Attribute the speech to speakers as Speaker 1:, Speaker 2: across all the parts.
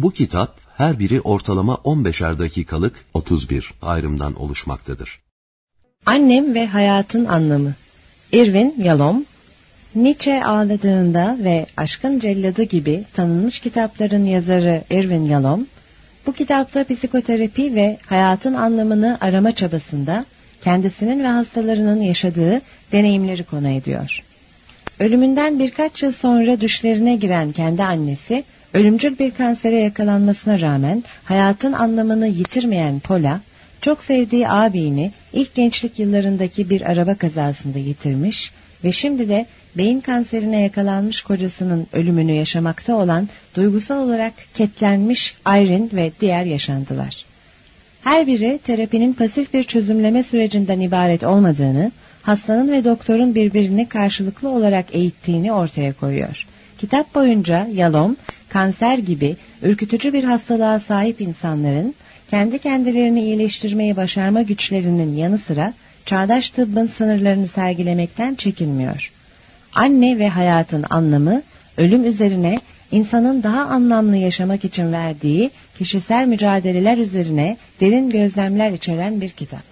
Speaker 1: Bu kitap her biri ortalama 15'er dakikalık 31 ayrımdan oluşmaktadır.
Speaker 2: Annem ve hayatın anlamı. Irvin Yalom, Nietzsche ağladığında ve Aşkın Celladı gibi tanınmış kitapların yazarı Irvin Yalom, bu kitapta psikoterapi ve hayatın anlamını arama çabasında kendisinin ve hastalarının yaşadığı deneyimleri konu ediyor. Ölümünden birkaç yıl sonra düşlerine giren kendi annesi, ölümcül bir kansere yakalanmasına rağmen hayatın anlamını yitirmeyen Paula, çok sevdiği abini ilk gençlik yıllarındaki bir araba kazasında yitirmiş ve şimdi de beyin kanserine yakalanmış kocasının ölümünü yaşamakta olan duygusal olarak ketlenmiş Irene ve diğer yaşantılar. Her biri terapinin pasif bir çözümleme sürecinden ibaret olmadığını, hastanın ve doktorun birbirini karşılıklı olarak eğittiğini ortaya koyuyor. Kitap boyunca Yalom, kanser gibi ürkütücü bir hastalığa sahip insanların kendi kendilerini iyileştirmeyi başarma güçlerinin yanı sıra çağdaş tıbbın sınırlarını sergilemekten çekinmiyor. Anne ve hayatın anlamı, ölüm üzerine insanın daha anlamlı yaşamak için verdiği kişisel mücadeleler üzerine derin gözlemler içeren bir kitap.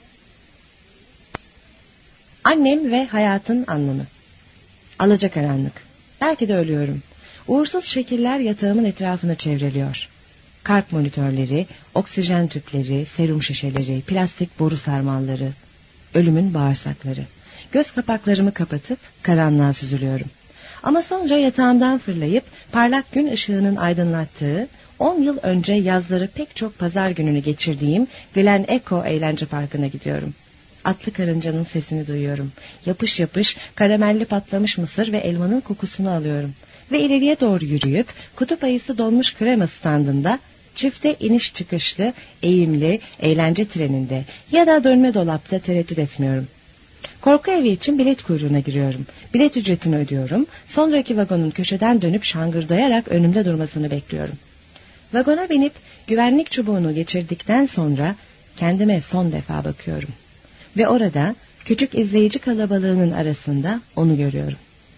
Speaker 2: Annem ve hayatın anlamı. Alacakaranlık. Belki de ölüyorum. Uğursuz şekiller yatağımın etrafını çevreliyor. Kalp monitörleri, oksijen tüpleri, serum şişeleri, plastik boru sarmalları, ölümün bağırsakları. Göz kapaklarımı kapatıp karanlığa süzülüyorum. Ama sonra yatağımdan fırlayıp parlak gün ışığının aydınlattığı, 10 yıl önce yazları pek çok pazar gününü geçirdiğim Glen Echo Eğlence Parkı'na gidiyorum. Atlı karıncanın sesini duyuyorum. Yapış yapış karamelli patlamış mısır ve elmanın kokusunu alıyorum. Ve ileriye doğru yürüyüp kutup ayısı donmuş krema standında, çifte iniş çıkışlı, eğimli eğlence treninde ya da dönme dolapta tereddüt etmiyorum. Korku evi için bilet kuyruğuna giriyorum. Bilet ücretini ödüyorum. Sonraki vagonun köşeden dönüp şangırdayarak önümde durmasını bekliyorum. Vagona binip güvenlik çubuğunu geçirdikten sonra kendime son defa bakıyorum. Ve orada küçük izleyici kalabalığının arasında onu görüyorum.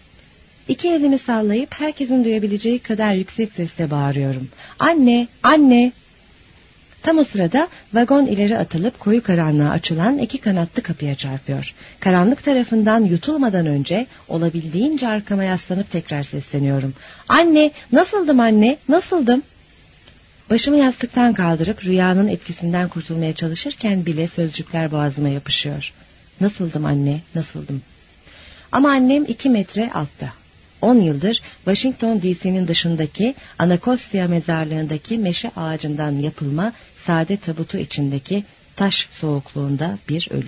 Speaker 2: İki elimi sallayıp herkesin duyabileceği kadar yüksek sesle bağırıyorum. Anne, anne! Tam o sırada vagon ileri atılıp koyu karanlığa açılan iki kanatlı kapıya çarpıyor. Karanlık tarafından yutulmadan önce olabildiğince arkama yaslanıp tekrar sesleniyorum. Anne, nasıldım anne, nasıldım? Başımı yastıktan kaldırıp rüyanın etkisinden kurtulmaya çalışırken bile sözcükler boğazıma yapışıyor. Nasıldım anne, nasıldım? Ama annem 2 metre altta. 10 yıldır Washington DC'nin dışındaki Anacostia mezarlığındaki meşe ağacından yapılma sade tabutu içindeki taş soğukluğunda bir ölü.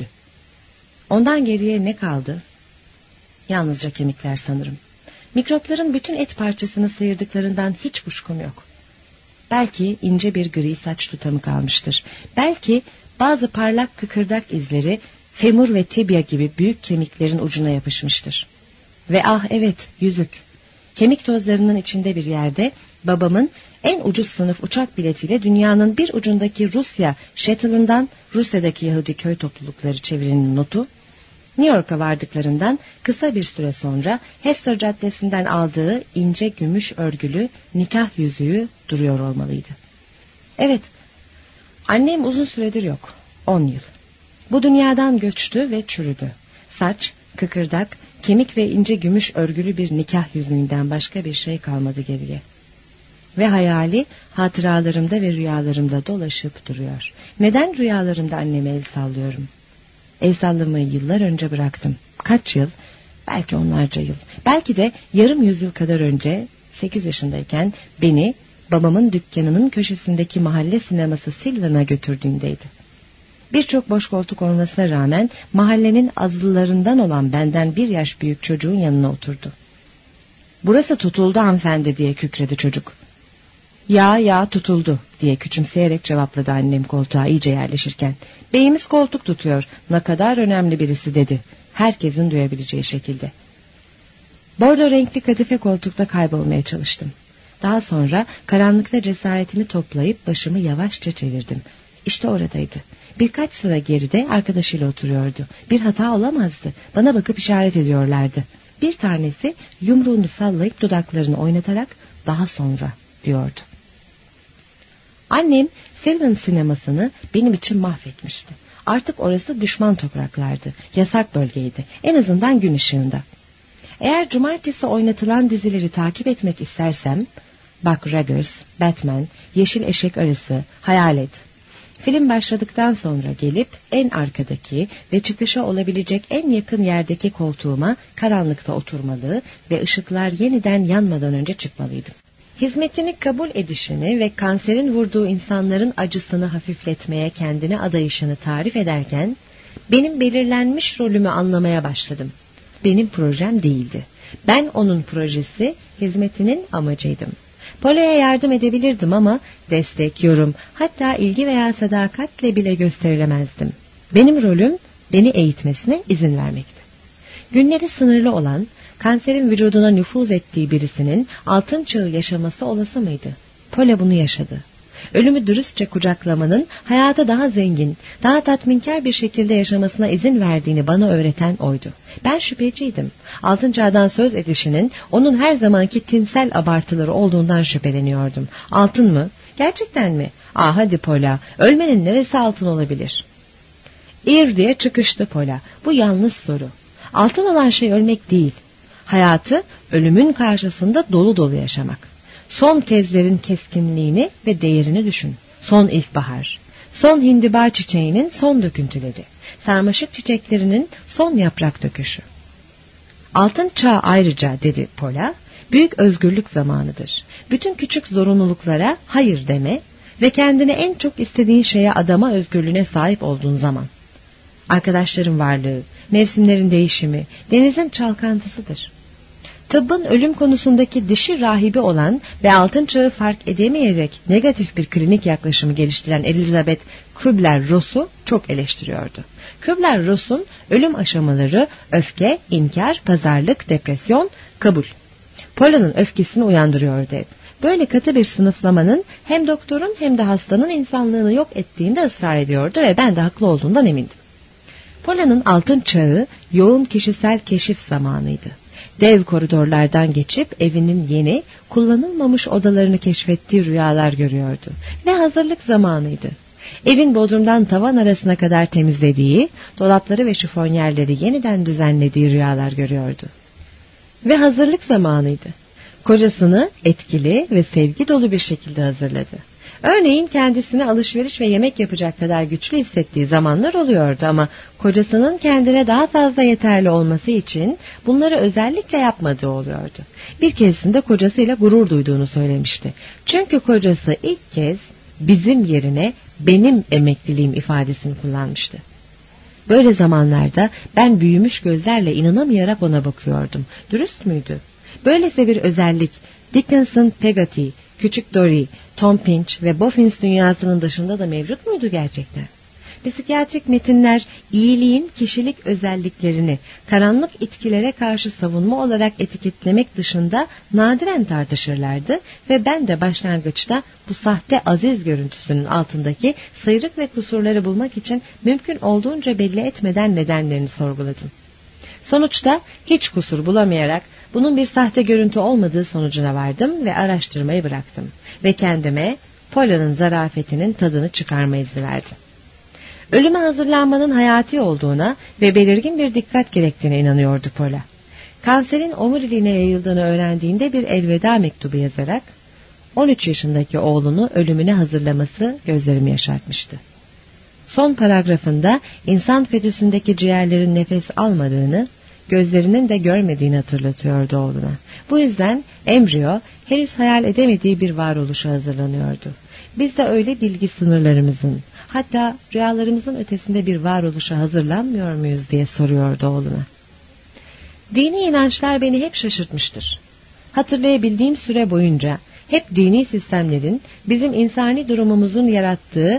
Speaker 2: Ondan geriye ne kaldı? Yalnızca kemikler sanırım. Mikropların bütün et parçasını sıyırdıklarından hiç kuşkum yok. Belki ince bir gri saç tutamı kalmıştır. Belki bazı parlak kıkırdak izleri femur ve tibia gibi büyük kemiklerin ucuna yapışmıştır. Ve ah evet, yüzük. Kemik tozlarının içinde bir yerde babamın en ucuz sınıf uçak biletiyle dünyanın bir ucundaki Rusya shuttle'ından Rusya'daki Yahudi köy toplulukları çevirinin notu, New York'a vardıklarından kısa bir süre sonra Hester Caddesi'nden aldığı ince gümüş örgülü nikah yüzüğü duruyor olmalıydı. Evet, annem uzun süredir yok, 10 yıl. Bu dünyadan göçtü ve çürüdü. Saç, kıkırdak, kemik ve ince gümüş örgülü bir nikah yüzüğünden başka bir şey kalmadı geriye. Ve hayali hatıralarımda ve rüyalarımda dolaşıp duruyor. Neden rüyalarımda anneme el sallıyorum? El sallamayı yıllar önce bıraktım. Kaç yıl? Belki onlarca yıl. Belki de yarım yüzyıl kadar önce 8 yaşındayken beni babamın dükkanının köşesindeki mahalle sineması Sylvan'a götürdüğündeydi. Birçok boş koltuk olmasına rağmen mahallenin azlılarından olan benden 1 yaş büyük çocuğun yanına oturdu. "Burası tutuldu hanımefendi," diye kükredi çocuk. Ya tutuldu," diye küçümseyerek cevapladı annem koltuğa iyice yerleşirken. "Beyimiz koltuk tutuyor, ne kadar önemli birisi," dedi. Herkesin duyabileceği şekilde. Bordo renkli kadife koltukta kaybolmaya çalıştım. Daha sonra karanlıkta cesaretimi toplayıp başımı yavaşça çevirdim. İşte oradaydı. Birkaç sıra geride arkadaşıyla oturuyordu. Bir hata olamazdı. Bana bakıp işaret ediyorlardı. Bir tanesi yumruğunu sallayıp dudaklarını oynatarak "daha sonra" diyordu. Annem Selman sinemasını benim için mahvetmişti. Artık orası düşman topraklardı, yasak bölgeydi, en azından gün ışığında. Eğer cumartesi oynatılan dizileri takip etmek istersem, Buck Rogers, Batman, Yeşil Eşek Arısı, Hayalet. Film başladıktan sonra gelip en arkadaki ve çıkışa olabilecek en yakın yerdeki koltuğuma karanlıkta oturmalı ve ışıklar yeniden yanmadan önce çıkmalıydım. Hizmetini kabul edişini ve kanserin vurduğu insanların acısını hafifletmeye kendine adayışını tarif ederken benim belirlenmiş rolümü anlamaya başladım. Benim projem değildi. Ben onun projesi, hizmetinin amacıydım. Pola'ya yardım edebilirdim ama destek, yorum, hatta ilgi veya sadakatle bile gösterilemezdim. Benim rolüm beni eğitmesine izin vermekti. Günleri sınırlı olan, kanserin vücuduna nüfuz ettiği birisinin altın çağı yaşaması olası mıydı? Pola bunu yaşadı. Ölümü dürüstçe kucaklamanın hayata daha zengin, daha tatminkar bir şekilde yaşamasına izin verdiğini bana öğreten oydu. Ben şüpheciydim. Altın çağdan söz edişinin onun her zamanki tinsel abartıları olduğundan şüpheleniyordum. Altın mı? Gerçekten mi? Hadi Pola, ölmenin neresi altın olabilir? İr diye çıkıştı Pola. Bu yanlış soru. Altın olan şey ölmek değil. Hayatı ölümün karşısında dolu dolu yaşamak. Son kezlerin keskinliğini ve değerini düşün. Son ilkbahar, son hindiba çiçeğinin son döküntüleri, sarmaşık çiçeklerinin son yaprak döküşü. Altın çağ ayrıca, dedi Pola, büyük özgürlük zamanıdır. Bütün küçük zorunluluklara hayır deme ve kendine en çok istediğin şeye adama özgürlüğüne sahip olduğun zaman. Arkadaşların varlığı, mevsimlerin değişimi, denizin çalkantısıdır. Tıbbın ölüm konusundaki dişi rahibi olan ve altın çağı fark edemeyerek negatif bir klinik yaklaşımı geliştiren Elizabeth Kübler-Ross'u çok eleştiriyordu. Kübler-Ross'un ölüm aşamaları öfke, inkar, pazarlık, depresyon, kabul. Pola'nın öfkesini uyandırıyordu hep. Böyle katı bir sınıflamanın hem doktorun hem de hastanın insanlığını yok ettiğinde ısrar ediyordu ve ben de haklı olduğundan emindim. Pola'nın altın çağı yoğun kişisel keşif zamanıydı. Dev koridorlardan geçip evinin yeni, kullanılmamış odalarını keşfettiği rüyalar görüyordu. Ve hazırlık zamanıydı. Evin bodrumdan tavan arasına kadar temizlediği, dolapları ve şifonyerleri yeniden düzenlediği rüyalar görüyordu. Ve hazırlık zamanıydı. Kocasını etkili ve sevgi dolu bir şekilde hazırladı. Örneğin kendisine alışveriş ve yemek yapacak kadar güçlü hissettiği zamanlar oluyordu ama kocasının kendine daha fazla yeterli olması için bunları özellikle yapmadığı oluyordu. Bir keresinde kocasıyla gurur duyduğunu söylemişti. Çünkü kocası ilk kez bizim yerine benim emekliliğim ifadesini kullanmıştı. Böyle zamanlarda ben büyümüş gözlerle inanamayarak ona bakıyordum. Dürüst müydü? Böylese bir özellik Dickinson, Peggotty, Küçük Dory, Tom Pinch ve Boffins dünyasının dışında da mevcut muydu gerçekten? Psikiyatrik metinler iyiliğin kişilik özelliklerini karanlık itkilere karşı savunma olarak etiketlemek dışında nadiren tartışırlardı ve ben de başlangıçta bu sahte aziz görüntüsünün altındaki sıyrık ve kusurları bulmak için mümkün olduğunca belli etmeden nedenlerini sorguladım. Sonuçta hiç kusur bulamayarak bunun bir sahte görüntü olmadığı sonucuna vardım ve araştırmayı bıraktım. Ve kendime Pola'nın zarafetinin tadını çıkarma izni verdim. Ölüme hazırlanmanın hayati olduğuna ve belirgin bir dikkat gerektiğine inanıyordu Pola. Kanserin omuriliğine yayıldığını öğrendiğinde bir elveda mektubu yazarak 13 yaşındaki oğlunu ölümüne hazırlaması gözlerimi yaşartmıştı. Son paragrafında insan fetüsündeki ciğerlerin nefes almadığını, gözlerinin de görmediğini hatırlatıyordu oğluna. Bu yüzden embriyo henüz hayal edemediği bir varoluşa hazırlanıyordu. Biz de öyle bilgi sınırlarımızın, hatta rüyalarımızın ötesinde bir varoluşa hazırlanmıyor muyuz diye soruyordu oğluna. Dini inançlar beni hep şaşırtmıştır. Hatırlayabildiğim süre boyunca hep dini sistemlerin bizim insani durumumuzun yarattığı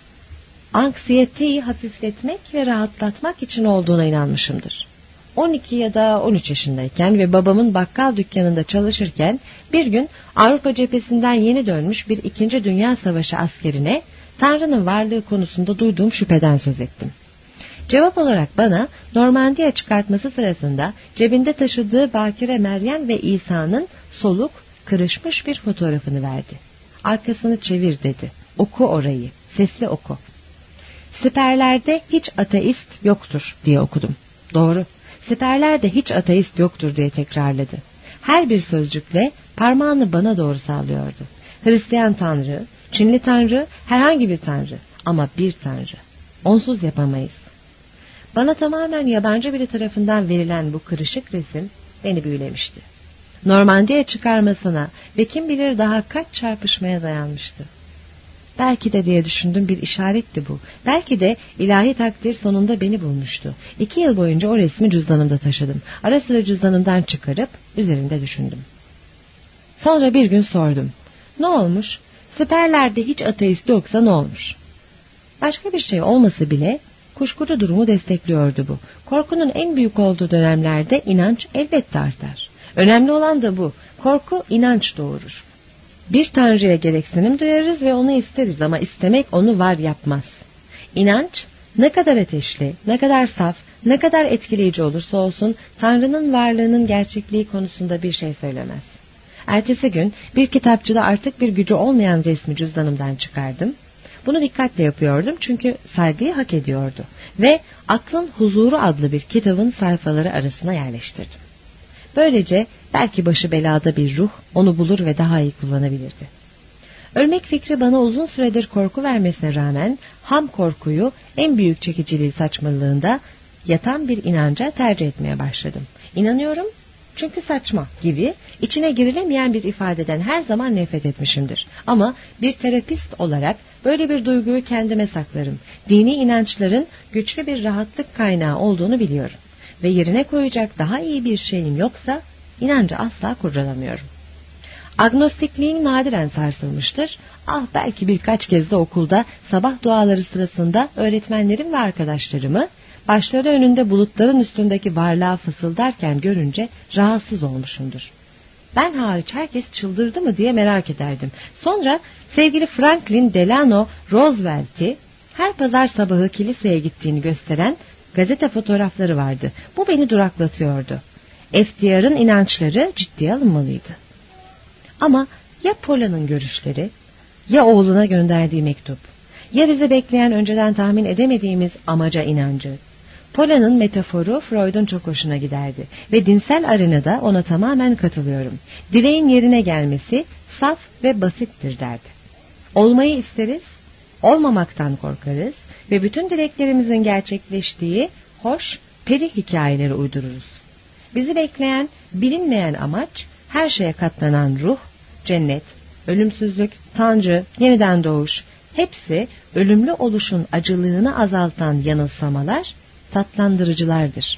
Speaker 2: anksiyeteyi hafifletmek ve rahatlatmak için olduğuna inanmışımdır. 12 ya da 13 yaşındayken ve babamın bakkal dükkanında çalışırken bir gün Avrupa cephesinden yeni dönmüş bir 2. Dünya Savaşı askerine Tanrı'nın varlığı konusunda duyduğum şüpheden söz ettim. Cevap olarak bana Normandiya çıkartması sırasında cebinde taşıdığı Bakire Meryem ve İsa'nın soluk, kırışmış bir fotoğrafını verdi. Arkasını çevir dedi. Oku orayı, sesli oku. Siperlerde hiç ateist yoktur diye okudum. Doğru, siperlerde hiç ateist yoktur diye tekrarladı. Her bir sözcükle parmağını bana doğru sallıyordu. Hristiyan tanrı, Çinli tanrı, herhangi bir tanrı ama bir tanrı. Onsuz yapamayız. Bana tamamen yabancı biri tarafından verilen bu kırışık resim beni büyülemişti. Normandiya çıkarmasına ve kim bilir daha kaç çarpışmaya dayanmıştı. Belki de diye düşündüm, bir işaretti bu. Belki de ilahi takdir sonunda beni bulmuştu. 2 yıl boyunca o resmi cüzdanımda taşıdım. Ara sıra cüzdanımdan çıkarıp üzerinde düşündüm. Sonra bir gün sordum. Ne olmuş? Siperlerde hiç ateist yoksa ne olmuş? Başka bir şey olmasa bile kuşkucu durumu destekliyordu bu. Korkunun en büyük olduğu dönemlerde inanç elbette artar. Önemli olan da bu. Korku inanç doğurur. Bir tanrıya gereksinim duyarız ve onu isteriz ama istemek onu var yapmaz. İnanç ne kadar ateşli, ne kadar saf, ne kadar etkileyici olursa olsun Tanrı'nın varlığının gerçekliği konusunda bir şey söylemez. Ertesi gün bir kitapçıda artık bir gücü olmayan resmi cüzdanımdan çıkardım. Bunu dikkatle yapıyordum çünkü saygıyı hak ediyordu ve Aklın Huzuru adlı bir kitabın sayfaları arasına yerleştirdim. Böylece belki başı belada bir ruh onu bulur ve daha iyi kullanabilirdi. Ölmek fikri bana uzun süredir korku vermesine rağmen ham korkuyu en büyük çekiciliği saçmalığında yatan bir inanca tercih etmeye başladım. İnanıyorum çünkü saçma gibi içine girilemeyen bir ifadeden her zaman nefret etmişimdir. Ama bir terapist olarak böyle bir duyguyu kendime saklarım. Dini inançların güçlü bir rahatlık kaynağı olduğunu biliyorum. Ve yerine koyacak daha iyi bir şeyim yoksa inancı asla kurcalamıyorum. Agnostikliğim nadiren sarsılmıştır. Belki birkaç kez de okulda sabah duaları sırasında öğretmenlerim ve arkadaşlarımı başları önünde bulutların üstündeki varlığa fısıldarken görünce rahatsız olmuşumdur. Ben hariç herkes çıldırdı mı diye merak ederdim. Sonra sevgili Franklin Delano Roosevelt'i her pazar sabahı kiliseye gittiğini gösteren gazete fotoğrafları vardı. Bu beni duraklatıyordu. FDR'ın inançları ciddiye alınmalıydı. Ama ya Paula'nın görüşleri, ya oğluna gönderdiği mektup, ya bizi bekleyen önceden tahmin edemediğimiz amaca inancı. Paula'nın metaforu Freud'un çok hoşuna giderdi ve dinsel arenada ona tamamen katılıyorum. Dileğin yerine gelmesi saf ve basittir derdi. Olmayı isteriz, olmamaktan korkarız ve bütün dileklerimizin gerçekleştiği hoş peri hikayeleri uydururuz. Bizi bekleyen bilinmeyen amaç, her şeye katlanan ruh, cennet, ölümsüzlük, Tanrı, yeniden doğuş, hepsi ölümlü oluşun acılığını azaltan yanılsamalar, tatlandırıcılardır.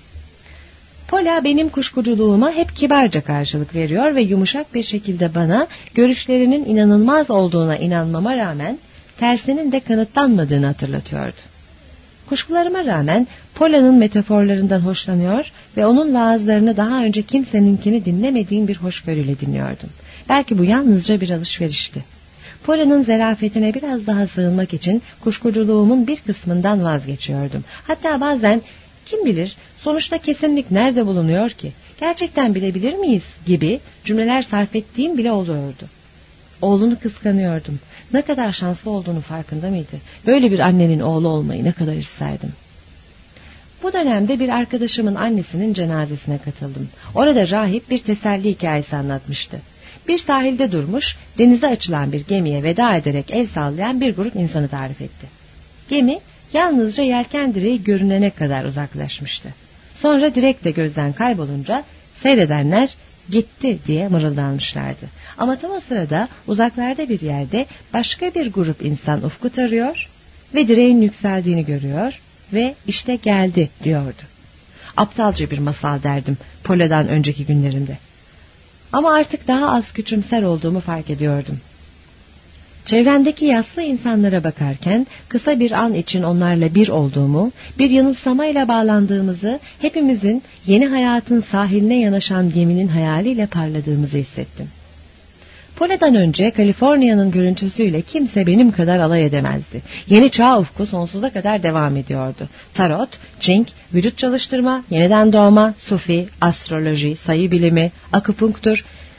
Speaker 2: Paula benim kuşkuculuğuma hep kibarca karşılık veriyor ve yumuşak bir şekilde bana görüşlerinin inanılmaz olduğuna inanmama rağmen tersinin de kanıtlanmadığını hatırlatıyordu. Kuşkularıma rağmen Paula'nın metaforlarından hoşlanıyor ve onun vaazlarını daha önce kimseninkini dinlemediğim bir hoşgörüyle dinliyordum. Belki bu yalnızca bir alışverişti. Paula'nın zarafetine biraz daha sığınmak için kuşkuculuğumun bir kısmından vazgeçiyordum. Hatta bazen kim bilir sonuçta kesinlik nerede bulunuyor ki? Gerçekten bilebilir miyiz gibi cümleler sarf ettiğim bile oluyordu. Oğlunu kıskanıyordum. Ne kadar şanslı olduğunu farkında mıydı? Böyle bir annenin oğlu olmayı ne kadar isterdim. Bu dönemde bir arkadaşımın annesinin cenazesine katıldım. Orada rahip bir teselli hikayesi anlatmıştı. Bir sahilde durmuş, denize açılan bir gemiye veda ederek el sallayan bir grup insanı tarif etti. Gemi yalnızca yelken direği görünene kadar uzaklaşmıştı. Sonra direk de gözden kaybolunca seyredenler gitti diye mırıldanmışlardı. Ama tam o sırada uzaklarda bir yerde başka bir grup insan ufku tarıyor ve direğin yükseldiğini görüyor ve işte geldi diyordu. Aptalca bir masal derdim Paula'dan önceki günlerimde. Ama artık daha az küçümser olduğumu fark ediyordum. Çevremdeki yaslı insanlara bakarken kısa bir an için onlarla bir olduğumu, bir yanılsamayla bağlandığımızı, hepimizin yeni hayatın sahiline yanaşan geminin hayaliyle parladığımızı hissettim. Paula'dan önce Kaliforniya'nın görüntüsüyle kimse benim kadar alay edemezdi. Yeni çağ ufku sonsuza kadar devam ediyordu. Tarot, Çink, vücut çalıştırma, yeniden doğma, Sufi, astroloji, sayı bilimi, akupunktur,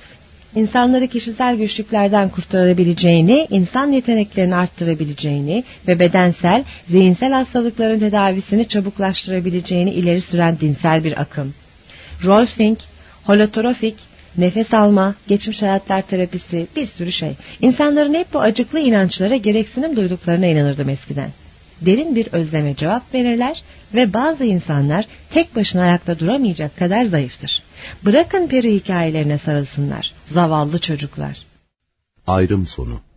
Speaker 2: İnsanları kişisel güçlüklerden kurtarabileceğini, insan yeteneklerini arttırabileceğini ve bedensel, zihinsel hastalıkların tedavisini çabuklaştırabileceğini ileri süren dinsel bir akım. Rolfing, holotrofik, nefes alma, geçmiş hayatlar terapisi, bir sürü şey. İnsanların hep bu acıklı inançlara gereksinim duyduklarına inanırdım eskiden. Derin bir özleme cevap verirler ve bazı insanlar tek başına ayakta duramayacak kadar zayıftır. Bırakın peri hikayelerine sarılsınlar, zavallı çocuklar.
Speaker 1: Ayrım sonu.